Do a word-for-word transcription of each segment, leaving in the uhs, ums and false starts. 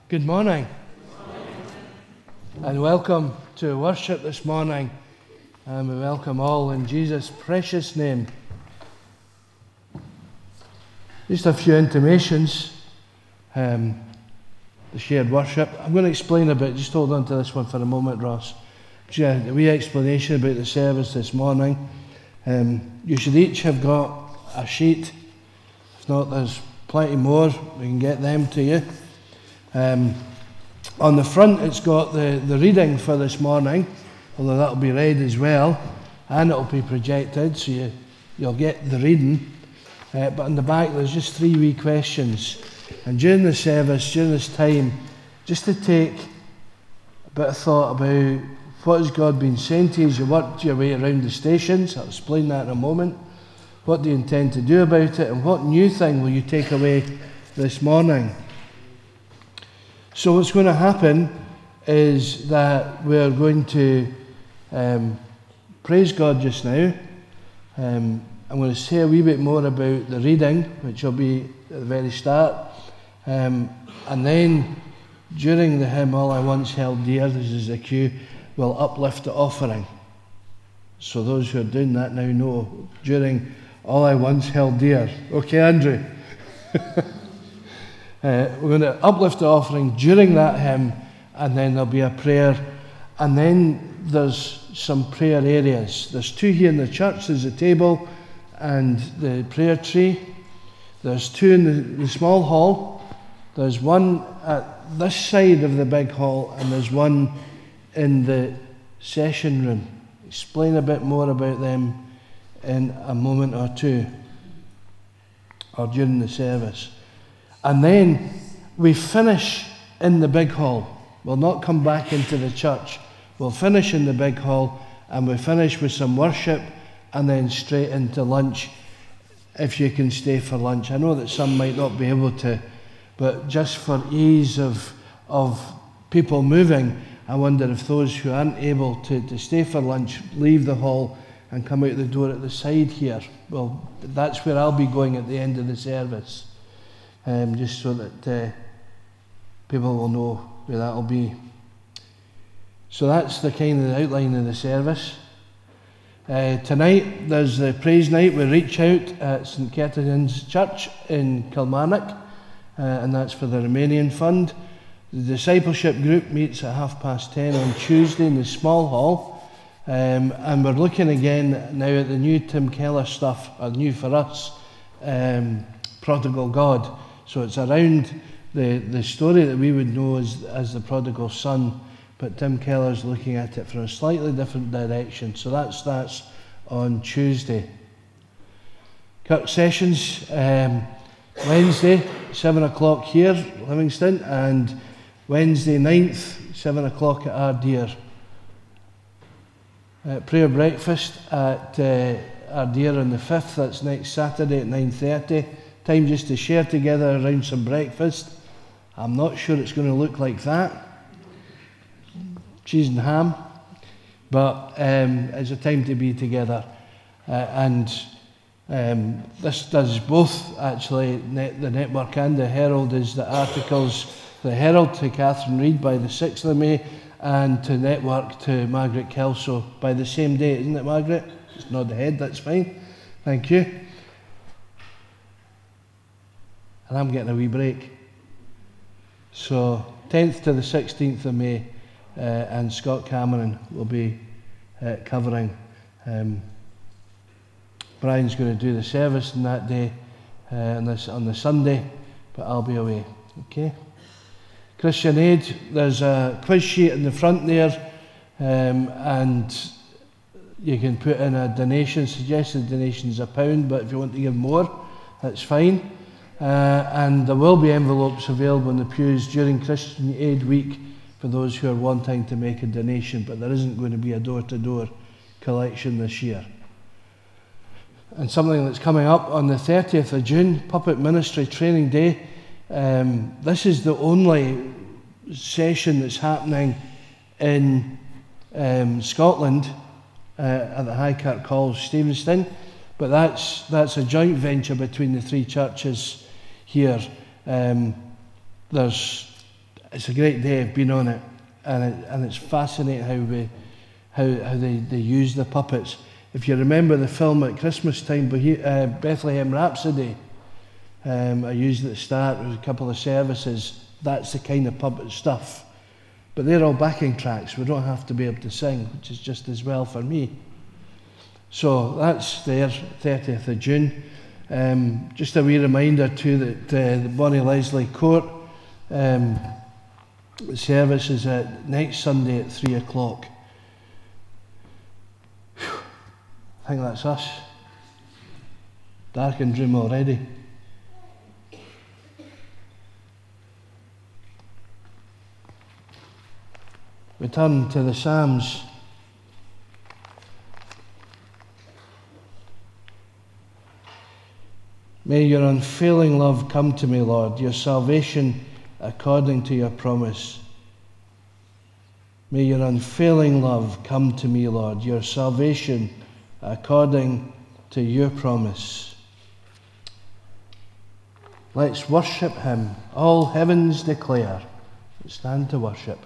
Good morning, and welcome to worship this morning, and we welcome all in Jesus' precious name. Just a few intimations, um, the shared worship. I'm going to explain a bit, just hold on to this one for a moment, Ross. Yeah, a wee explanation about the service this morning. Um, you should each have got a sheet. If not, there's plenty more. We can get them to you. Um, on the front, it's got the, the reading for this morning, although that'll be read as well, and it'll be projected, so you, you'll get the reading. Uh, but on the back, there's just three wee questions. And during the service, during this time, just to take a bit of thought about what has God been saying to you as you worked your way around the stations. I'll explain that in a moment. What do you intend to do about it, and what new thing will you take away this morning? So what's going to happen is that we're going to um, praise God just now. Um, I'm going to say a wee bit more about the reading, which will be at the very start. Um, and then during the hymn, All I Once Held Dear, this is the cue, we'll uplift the offering. So those who are doing that now know, during All I Once Held Dear. Okay, Andrew? Uh, we're going to uplift the offering during that hymn, and then there'll be a prayer, and then there's some prayer areas. There's two here in the church. There's a table and the prayer tree. There's two in the, the small hall. There's one at this side of the big hall, and there's one in the session room. Explain a bit more about them in a moment or two, or during the service. And then we finish in the big hall. We'll not come back into the church. We'll finish in the big hall, and we finish with some worship, and then straight into lunch, if you can stay for lunch. I know that some might not be able to, but just for ease of of people moving, I wonder if those who aren't able to, to stay for lunch leave the hall and come out the door at the side here. Well, that's where I'll be going at the end of the service. Um, just so that uh, people will know where that'll be. So that's the kind of the outline of the service. Uh, tonight there's the praise night with Reach Out at St Catherine's Church in Kilmarnock, uh, and that's for the Romanian Fund. The discipleship group meets at half past ten on Tuesday in the small hall, um, and we're looking again now at the new Tim Keller stuff, or new for us, um, Prodigal God. So it's around the, the story that we would know as, as the prodigal son, but Tim Keller's looking at it from a slightly different direction. So that starts on Tuesday. Kirk Sessions, um, Wednesday, seven o'clock here, Livingston, and Wednesday ninth, seven o'clock at Ardeer. Uh, prayer breakfast at uh, Ardeer on the fifth, that's next Saturday at nine thirty. Time just to share together around some breakfast. I'm not sure it's going to look like that. Cheese and ham. But um, it's a time to be together. Uh, and um, this does both, actually, net, the Network and the Herald, is the articles, the Herald to Catherine Reid by the sixth of May, and to Network to Margaret Kelso by the same day, isn't it, Margaret? Just nod the head, that's fine. Thank you. And I'm getting a wee break. So, tenth to the sixteenth of May, uh, and Scott Cameron will be uh, covering. Um, Brian's going to do the service on that day, uh, on, this, on the Sunday, but I'll be away. Okay? Christian Aid, there's a quiz sheet in the front there, um, and you can put in a donation. Suggested donation is a pound, but if you want to give more, that's fine. Uh, and there will be envelopes available in the pews during Christian Aid Week for those who are wanting to make a donation, but there isn't going to be a door-to-door collection this year. And something that's coming up on the thirtieth of June, Puppet Ministry Training Day. Um, this is the only session that's happening in um, Scotland uh, at the Highkirk Hall, Stevenston, but that's that's a joint venture between the three churches here. Um, there's it's a great day. I've been on it, and it, and it's fascinating how we how how they, they use the puppets. If you remember the film at Christmas time, uh, Bethlehem Rhapsody, um, I used at the start with a couple of services. That's the kind of puppet stuff. But they're all backing tracks. We don't have to be able to sing, which is just as well for me. So that's there, thirtieth of June. Um, just a wee reminder too that uh, the Bonnie Leslie Court um, service is at next Sunday at three o'clock. Whew. I think that's us. Darkened room already. We turn to the Psalms. May your unfailing love come to me, Lord, your salvation according to your promise. May your unfailing love come to me, Lord, your salvation according to your promise. Let's worship him. All heavens declare. Stand to worship.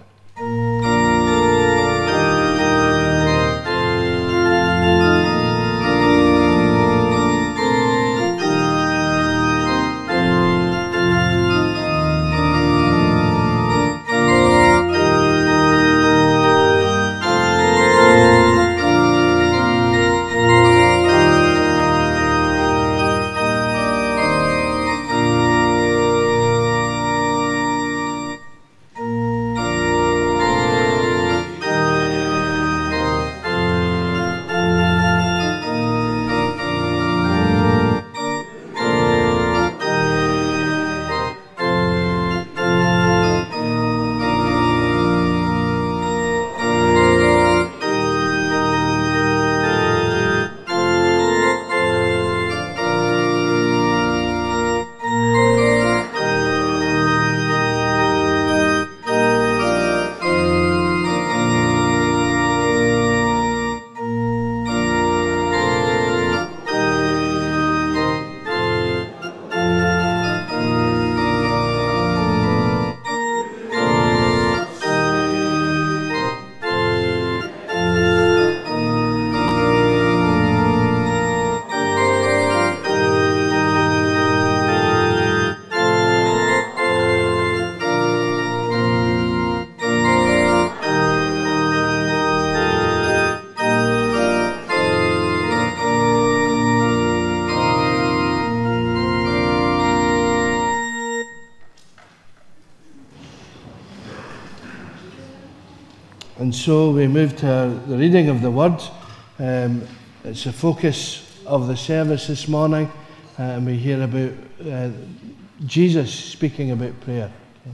And so we move to the reading of the Word. Um, it's the focus of the service this morning, uh, and we hear about uh, Jesus speaking about prayer.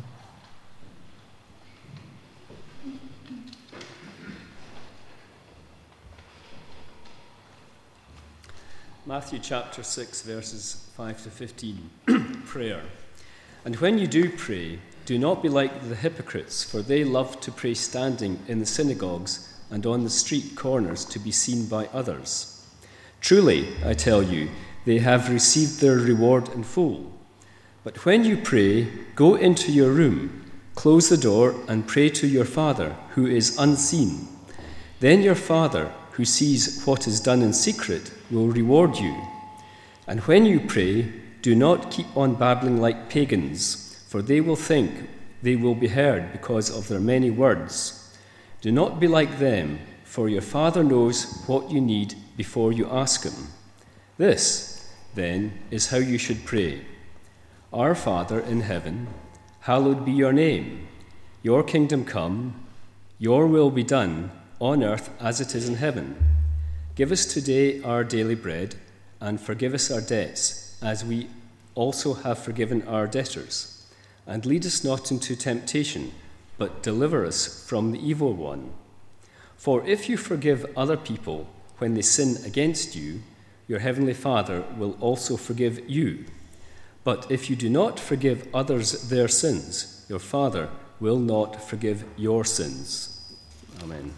Matthew chapter six, verses five to fifteen. Prayer. And when you do pray, do not be like the hypocrites, for they love to pray standing in the synagogues and on the street corners to be seen by others. Truly, I tell you, they have received their reward in full. But when you pray, go into your room, close the door, and pray to your Father, who is unseen. Then your Father, who sees what is done in secret, will reward you. And when you pray, do not keep on babbling like pagans, for they will think they will be heard because of their many words. Do not be like them, for your Father knows what you need before you ask him. This, then, is how you should pray. Our Father in heaven, hallowed be your name. Your kingdom come, your will be done, on earth as it is in heaven. Give us today our daily bread, and forgive us our debts, as we also have forgiven our debtors. And lead us not into temptation, but deliver us from the evil one. For if you forgive other people when they sin against you, your heavenly Father will also forgive you. But if you do not forgive others their sins, your Father will not forgive your sins. Amen.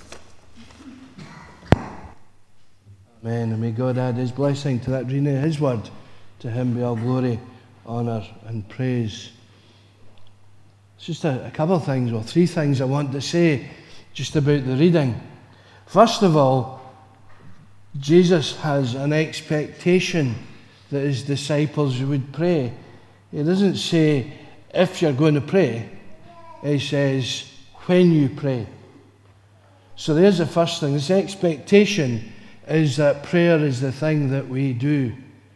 Amen. And may God add his blessing to that reading of his word. To him be all glory, honour and praise. It's just a, a couple of things, or three things I want to say just about the reading. First of all, Jesus has an expectation that his disciples would pray. He doesn't say, if you're going to pray. He says, when you pray. So there's the first thing. This expectation is that prayer is the thing that we do.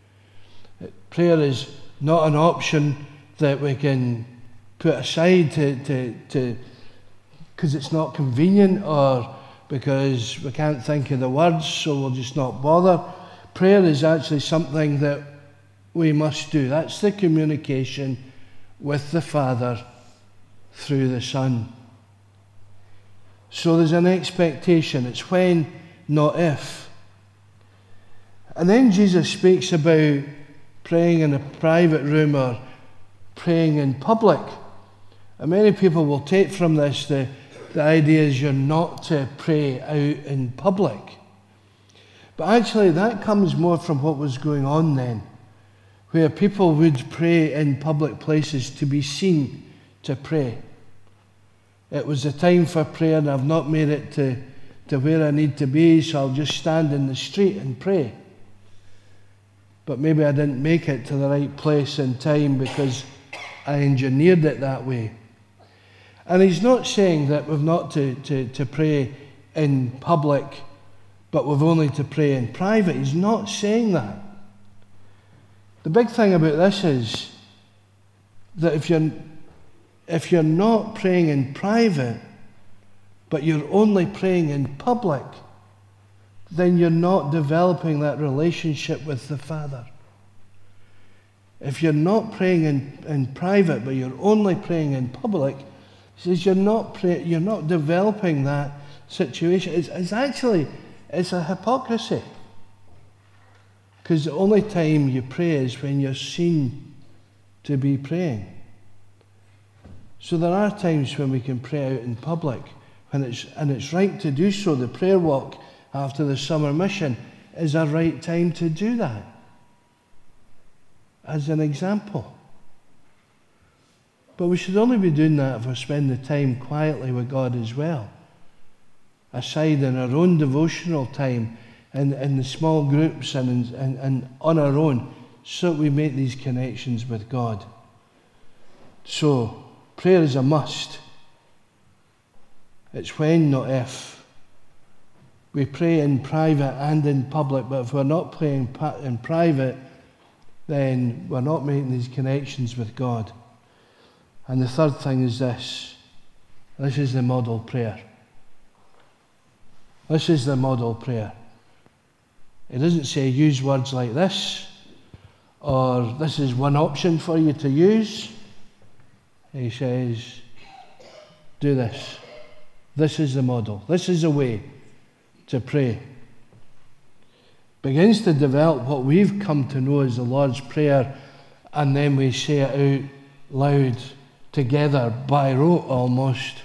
Prayer is not an option that we can put aside to to to because it's not convenient or because we can't think of the words, so we'll just not bother. Prayer is actually something that we must do. That's the communication with the Father through the Son. So there's an expectation. It's when, not if. And then Jesus speaks about praying in a private room or praying in public. And many people will take from this the, the idea is you're not to pray out in public. But actually that comes more from what was going on then, where people would pray in public places to be seen to pray. It was a time for prayer and I've not made it to, to where I need to be, so I'll just stand in the street and pray. But maybe I didn't make it to the right place in time because I engineered it that way. And he's not saying that we've not to, to, to pray in public, but we've only to pray in private. He's not saying that. The big thing about this is that if you're, if you're not praying in private, but you're only praying in public, then you're not developing that relationship with the Father. If you're not praying in, in private, but you're only praying in public, he says you're not pray, you're not developing that situation. It's, it's actually, it's a hypocrisy. Because the only time you pray is when you're seen to be praying. So there are times when we can pray out in public, and it's, and it's right to do so. The prayer walk after the summer mission is a right time to do that. As an example. But we should only be doing that if we spend the time quietly with God as well. Aside in our own devotional time, in, in the small groups and, and, and on our own, so that we make these connections with God. So, prayer is a must. It's when, not if. We pray in private and in public, but if we're not praying in private, then we're not making these connections with God. And the third thing is this. This is the model prayer. This is the model prayer. It doesn't say use words like this, or this is one option for you to use. He says, do this. This is the model. This is the way to pray. Begins to develop what we've come to know as the Lord's Prayer, and then we say it out loud together by rote almost.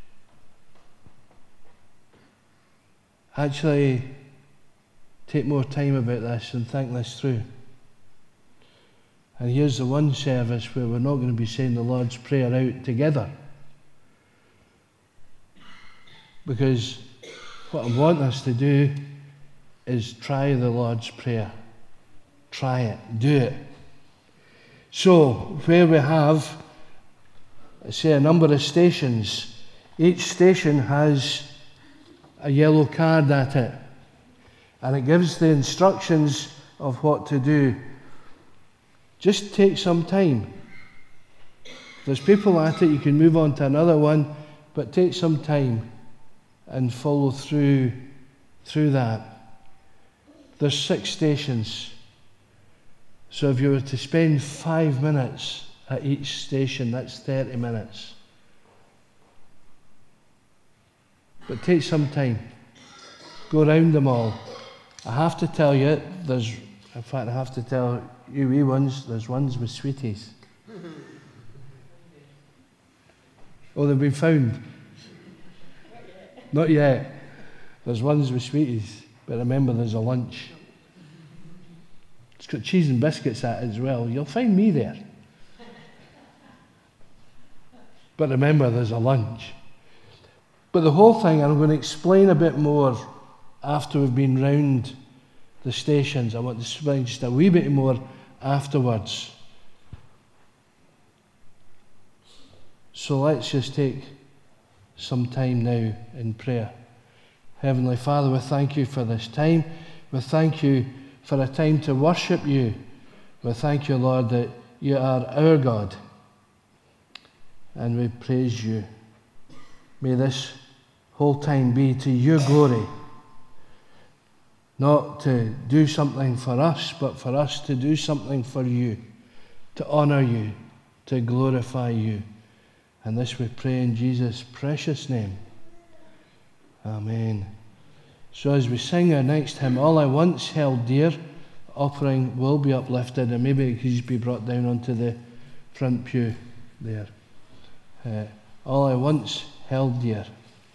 Actually, take more time about this and think this through. And here's the one service where we're not going to be saying the Lord's Prayer out together. Because what I want us to do is try the Lord's Prayer. Try it. Do it. So, where we have, say, a number of stations, each station has a yellow card at it. And it gives the instructions of what to do. Just take some time. If there's people at it, you can move on to another one, but take some time and follow through through that. There's six stations. So if you were to spend five minutes at each station, that's thirty minutes. But take some time. Go round them all. I have to tell you, there's, in fact, I have to tell you wee ones, there's ones with sweeties. Oh, they've been found. Not yet. There's ones with sweeties, but remember there's a lunch. It's got cheese and biscuits at it as well. You'll find me there. But remember, there's a lunch. But the whole thing, I'm going to explain a bit more after we've been round the stations. I want to explain just a wee bit more afterwards. So let's just take some time now in prayer. Heavenly Father, we thank you for this time. We thank you for a time to worship you. We thank you, Lord, that you are our God. And we praise you. May this whole time be to your glory. Not to do something for us, but for us to do something for you. To honour you. To glorify you. And this we pray in Jesus' precious name. Amen. So as we sing our next hymn, All I Once Held Dear, offering will be uplifted, and maybe it could just be brought down onto the front pew there. Uh, All I Once Held Dear.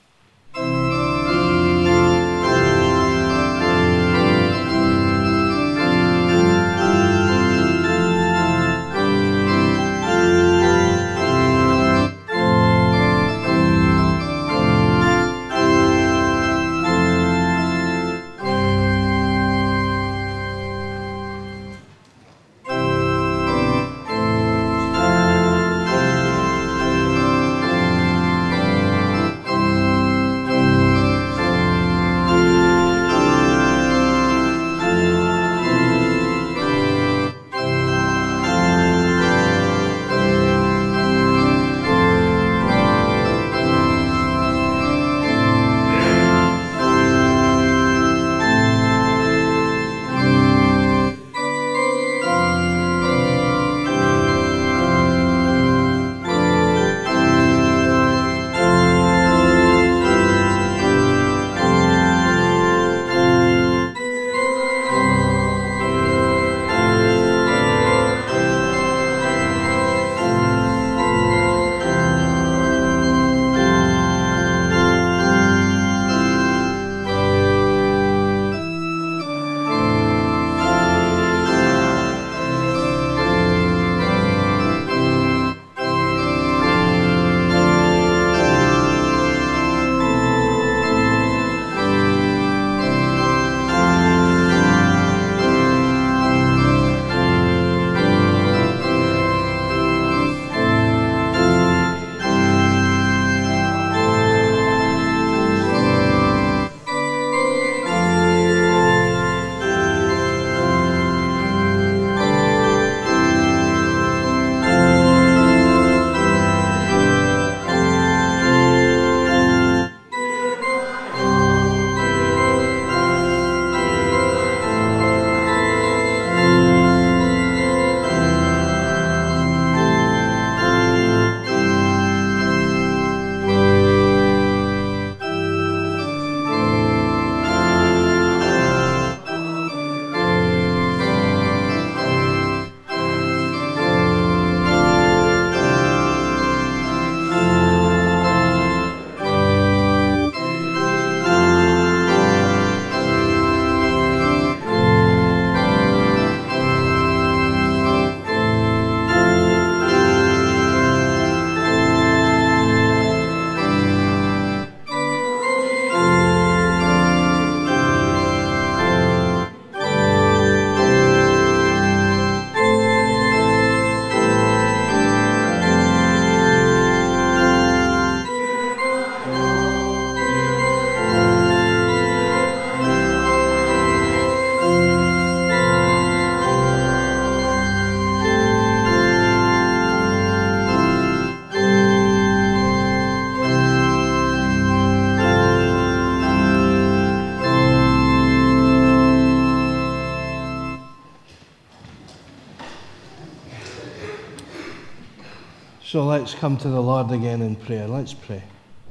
So let's come to the Lord again in prayer. Let's pray.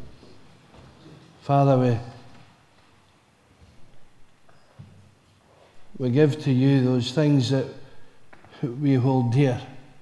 Father, we, we give to you those things that we hold dear.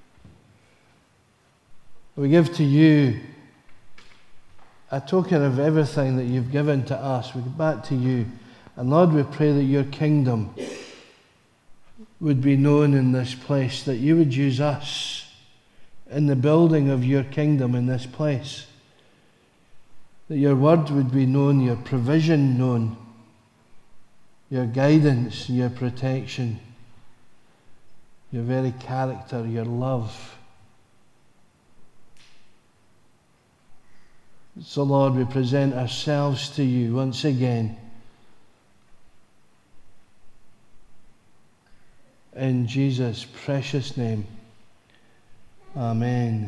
We give to you a token of everything that you've given to us. We give back to you. And Lord, we pray that your kingdom would be known in this place, that you would use us in the building of your kingdom in this place. That your word would be known, your provision known, your guidance, your protection, your very character, your love. So, Lord, we present ourselves to you once again. In Jesus' precious name. Amen.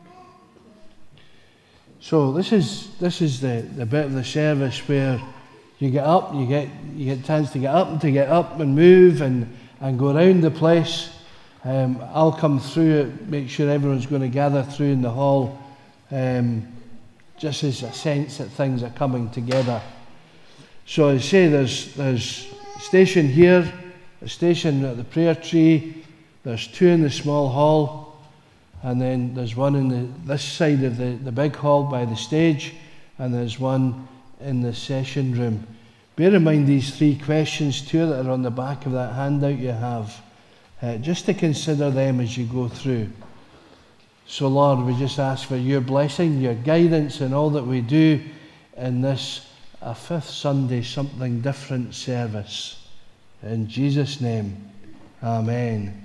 So this is this is the, the bit of the service where you get up, you get you get a chance to get up and to get up and move and, and go around the place. Um, I'll come through it, make sure everyone's going to gather through in the hall. Um, just as a sense that things are coming together. So I say there's there's a station here, a station at the prayer tree, there's two in the small hall, and then there's one in the this side of the, the big hall by the stage, and there's one in the session room. Bear in mind these three questions too that are on the back of that handout you have, uh, just to consider them as you go through. So Lord, we just ask for your blessing, your guidance in all that we do in this a fifth Sunday something different service. In Jesus' name, amen.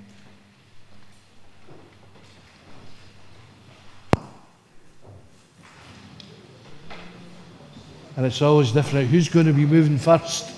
And it's always different. Who's going to be moving first?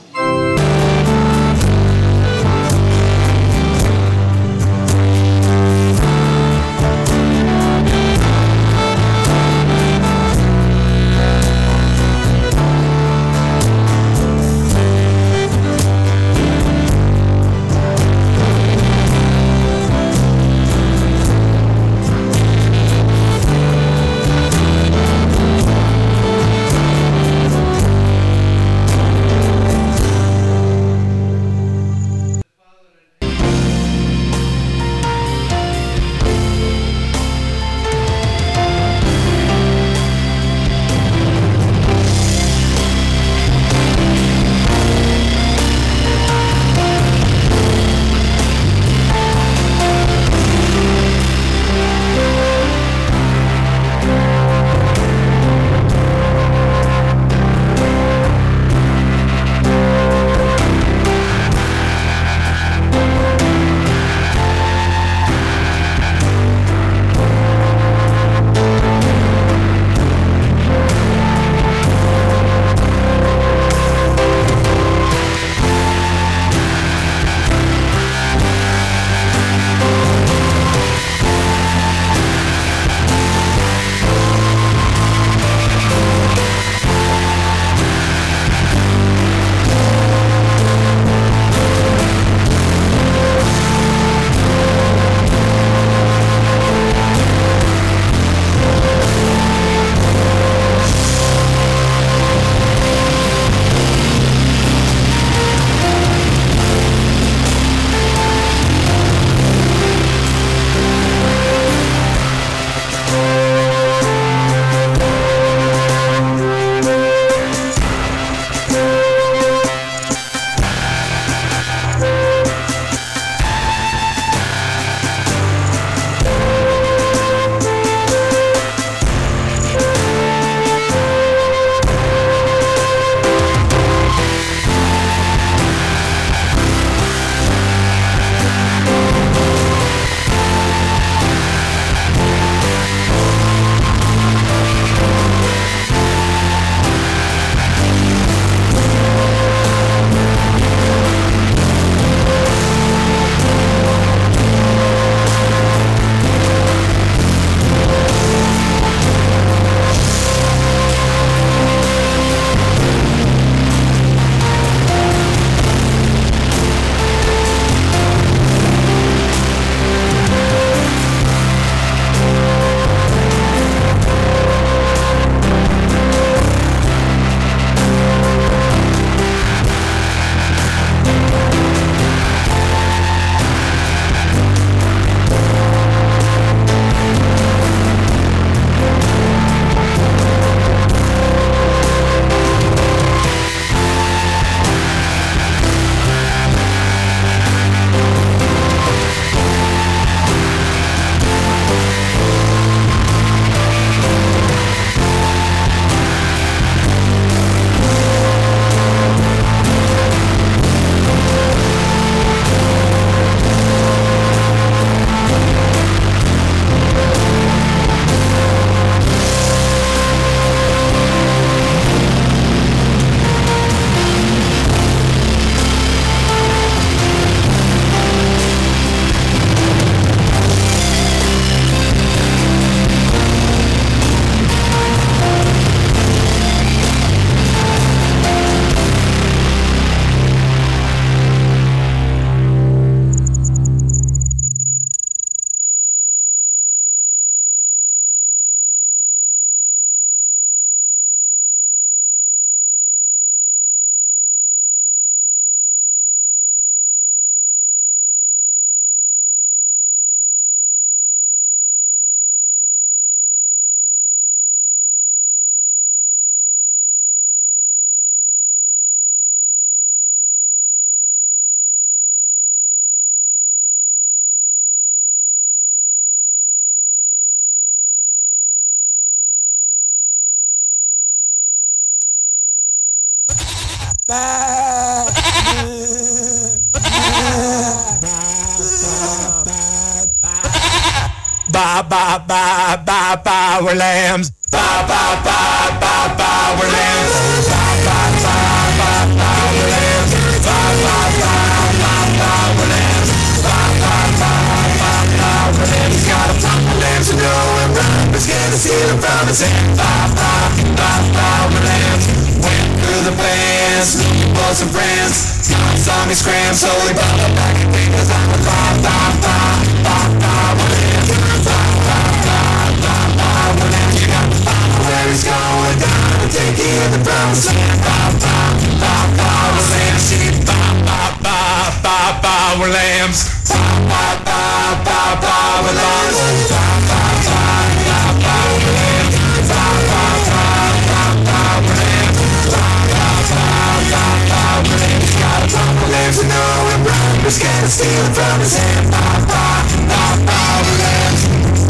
Ba, ba, ba, ba, ba, we're lambs. Ba, ba, ba, ba, ba, we're lambs. Ba, ba, ba, ba, ba, we're lambs. Ba, ba, ba, ba, ba, we're lambs. Ba, ba, ba, ba, ba, we're lambs. He's got a flock of lambs to know and run, but scared to steal them from his hand. Ba, ba, ba, ba, we're lambs. Went through the bands, was some friends. Tom saw me scram, so he brought me back again, cause I'm a ba, ba, ba, ba, ba, we're lambs. Ba, ba, ba, ba, ba, we're lambs. You got to find where he's going, gotta take you in the promised land. Ba, ba, ba, ba, we're lambs. Ba, ba, ba, ba, ba, we're lambs. Ba, ba, ba, ba, ba, we're lambs. Ba, ba, ba, ba, ba, we're lambs. Ba, ba, ba, ba, ba, we're lambs. Ba, ba, ba, ba, ba, we're lambs. He's got a ton of lambs to know and run, but scared to steal it from his hand. Ba, ba, ba, ba, we're lambs.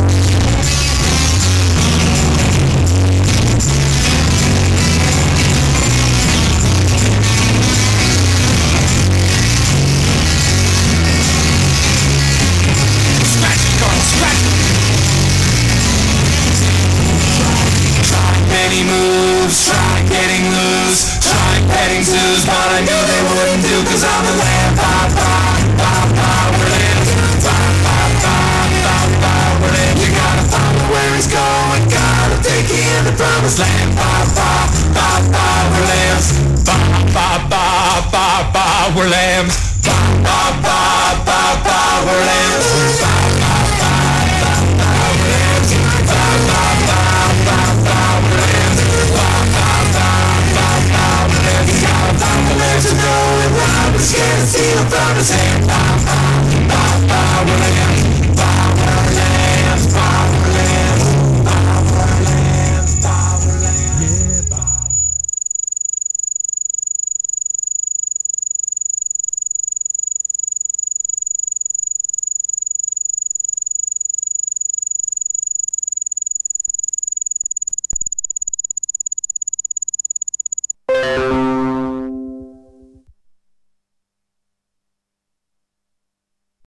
Many moves, try getting loose, try petting zoos, but I knew they wouldn't do, cause I'm a lamb. Ba, ba, ba, ba, we're lambs. Ba, ba, ba, ba, ba, we're lambs. You gotta follow where he's going, gotta take you in the promised land. Ba, ba, ba, ba, we're lambs. Ba, ba, ba, ba, ba, we're lambs. Ba, ba, ba, ba, ba, we're lambs. Ba, ba, ba, ba, ba, we're lambs. Ba, ba, ba, ba, ba, we're lambs. Ba, ba, ba, ba, ba, we're lambs. He's got a lot of lambs to know and run, but scared to steal from his hand. Ba, ba, ba, ba, we're lambs.